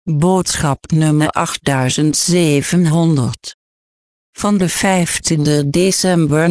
Boodschap nummer 8700. Van de 15 december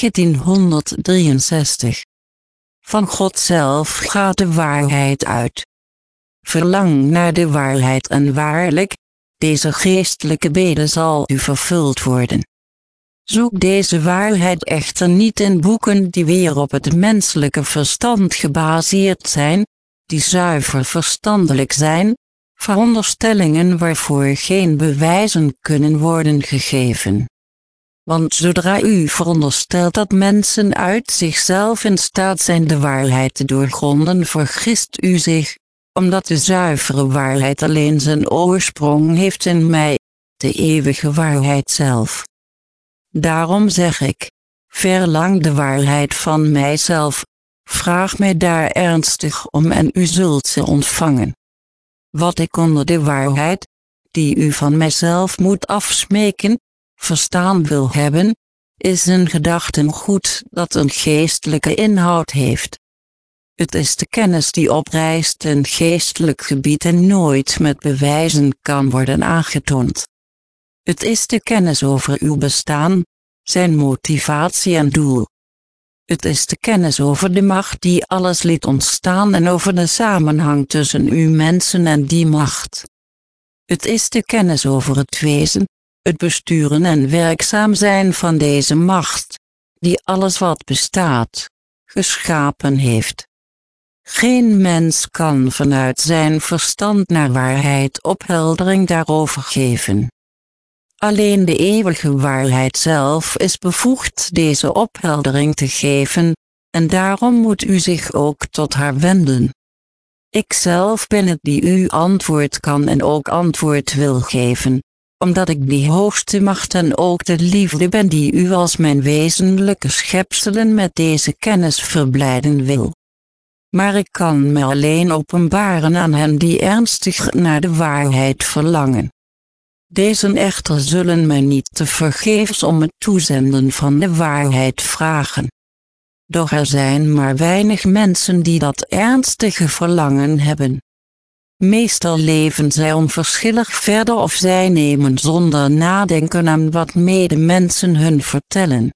1963. Van God zelf gaat de waarheid uit. Verlang naar de waarheid en waarlijk, deze geestelijke bede zal u vervuld worden. Zoek deze waarheid echter niet in boeken die weer op het menselijke verstand gebaseerd zijn, die zuiver verstandelijk zijn, veronderstellingen waarvoor geen bewijzen kunnen worden gegeven. Want zodra u veronderstelt dat mensen uit zichzelf in staat zijn de waarheid te doorgronden, vergist u zich, omdat de zuivere waarheid alleen zijn oorsprong heeft in mij, de eeuwige waarheid zelf. Daarom zeg ik, verlang de waarheid van mijzelf, vraag mij daar ernstig om en u zult ze ontvangen. Wat ik onder de waarheid, die u van mijzelf moet afsmeken, verstaan wil hebben, is een gedachtengoed dat een geestelijke inhoud heeft. Het is de kennis die oprijst in geestelijk gebied en nooit met bewijzen kan worden aangetoond. Het is de kennis over uw bestaan, zijn motivatie en doel. Het is de kennis over de macht die alles liet ontstaan en over de samenhang tussen u mensen en die macht. Het is de kennis over het wezen, het besturen en werkzaam zijn van deze macht, die alles wat bestaat, geschapen heeft. Geen mens kan vanuit zijn verstand naar waarheid opheldering daarover geven. Alleen de eeuwige waarheid zelf is bevoegd deze opheldering te geven, en daarom moet u zich ook tot haar wenden. Ikzelf ben het die u antwoord kan en ook antwoord wil geven, omdat ik die hoogste macht en ook de liefde ben die u als mijn wezenlijke schepselen met deze kennis verblijden wil. Maar ik kan me alleen openbaren aan hen die ernstig naar de waarheid verlangen. Deze echter zullen mij niet tevergeefs om het toezenden van de waarheid vragen. Doch er zijn maar weinig mensen die dat ernstige verlangen hebben. Meestal leven zij onverschillig verder of zij nemen zonder nadenken aan wat medemensen hun vertellen.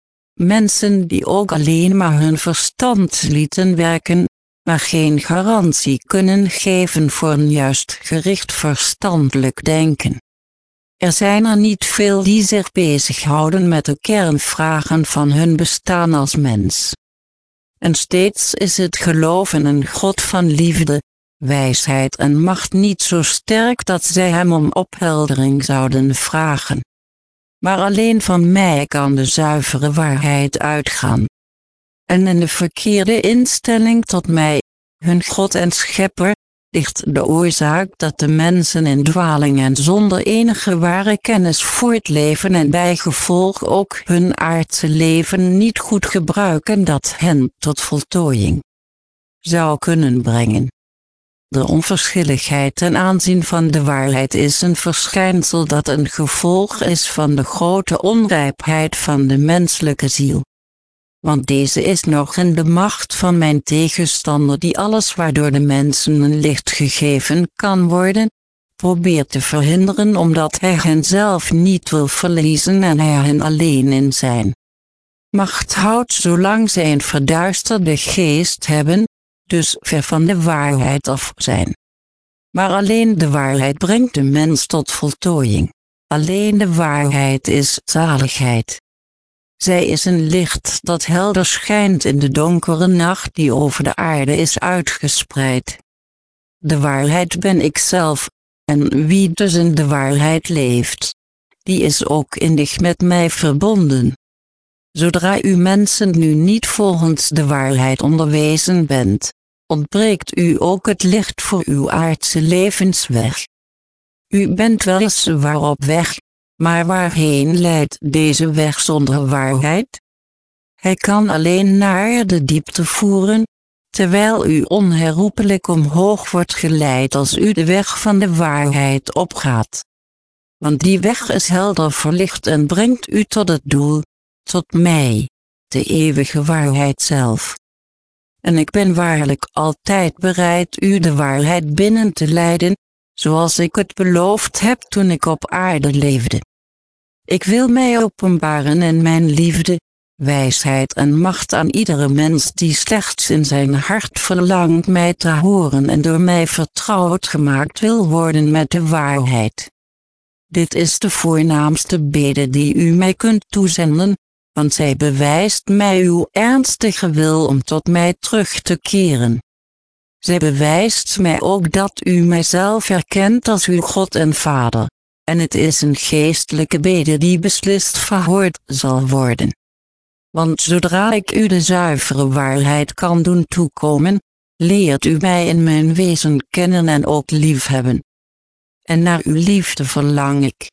Mensen die ook alleen maar hun verstand lieten werken, maar geen garantie kunnen geven voor een juist gericht verstandelijk denken. Er zijn er niet veel die zich bezighouden met de kernvragen van hun bestaan als mens. En steeds is het geloof in een God van liefde, wijsheid en macht niet zo sterk dat zij hem om opheldering zouden vragen. Maar alleen van mij kan de zuivere waarheid uitgaan. En in de verkeerde instelling tot mij, hun God en Schepper, ligt de oorzaak dat de mensen in dwaling en zonder enige ware kennis voortleven en bijgevolg ook hun aardse leven niet goed gebruiken dat hen tot voltooiing zou kunnen brengen. De onverschilligheid ten aanzien van de waarheid is een verschijnsel dat een gevolg is van de grote onrijpheid van de menselijke ziel. Want deze is nog in de macht van mijn tegenstander die alles waardoor de mensen een licht gegeven kan worden, probeert te verhinderen omdat hij hen zelf niet wil verliezen en hij hen alleen in zijn macht houdt zolang zij een verduisterde geest hebben, dus ver van de waarheid af zijn. Maar alleen de waarheid brengt de mens tot voltooiing. Alleen de waarheid is zaligheid. Zij is een licht dat helder schijnt in de donkere nacht die over de aarde is uitgespreid. De waarheid ben ik zelf, en wie dus in de waarheid leeft, die is ook innig met mij verbonden. Zodra u mensen nu niet volgens de waarheid onderwezen bent, ontbreekt u ook het licht voor uw aardse levensweg. U bent weliswaar op weg, maar waarheen leidt deze weg zonder waarheid? Hij kan alleen naar de diepte voeren, terwijl u onherroepelijk omhoog wordt geleid als u de weg van de waarheid opgaat. Want die weg is helder verlicht en brengt u tot het doel, tot mij, de eeuwige waarheid zelf. En ik ben waarlijk altijd bereid u de waarheid binnen te leiden, zoals ik het beloofd heb toen ik op aarde leefde. Ik wil mij openbaren in mijn liefde, wijsheid en macht aan iedere mens die slechts in zijn hart verlangt mij te horen en door mij vertrouwd gemaakt wil worden met de waarheid. Dit is de voornaamste bede die u mij kunt toezenden, want zij bewijst mij uw ernstige wil om tot mij terug te keren. Zij bewijst mij ook dat u mijzelf erkent als uw God en Vader, en het is een geestelijke bede die beslist verhoord zal worden. Want zodra ik u de zuivere waarheid kan doen toekomen, leert u mij in mijn wezen kennen en ook liefhebben. En naar uw liefde verlang ik.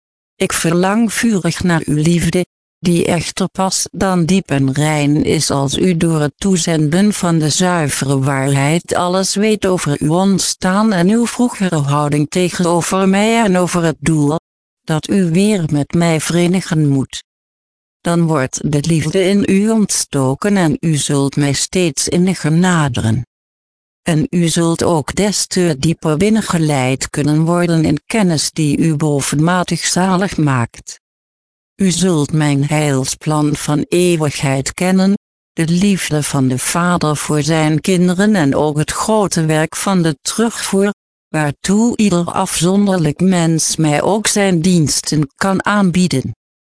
Ik verlang vurig naar uw liefde, die echter pas dan diep en rein is als u door het toezenden van de zuivere waarheid alles weet over uw ontstaan en uw vroegere houding tegenover mij en over het doel, dat u weer met mij verenigen moet. Dan wordt de liefde in u ontstoken en u zult mij steeds inniger naderen. En u zult ook des te dieper binnengeleid kunnen worden in kennis die u bovenmatig zalig maakt. U zult mijn heilsplan van eeuwigheid kennen, de liefde van de Vader voor zijn kinderen en ook het grote werk van de terugvoer, waartoe ieder afzonderlijk mens mij ook zijn diensten kan aanbieden.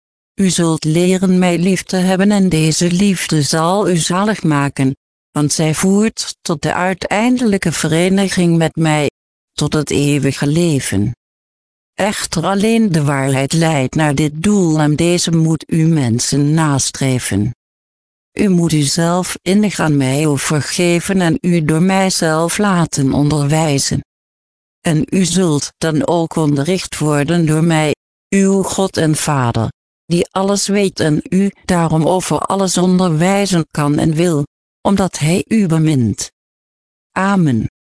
U zult leren mij lief te hebben en deze liefde zal u zalig maken, want zij voert tot de uiteindelijke vereniging met mij, tot het eeuwige leven. Echter alleen de waarheid leidt naar dit doel en deze moet u mensen nastreven. U moet uzelf innig aan mij overgeven en u door mijzelf laten onderwijzen. En u zult dan ook onderricht worden door mij, uw God en Vader, die alles weet en u daarom over alles onderwijzen kan en wil, omdat hij u bemint. Amen.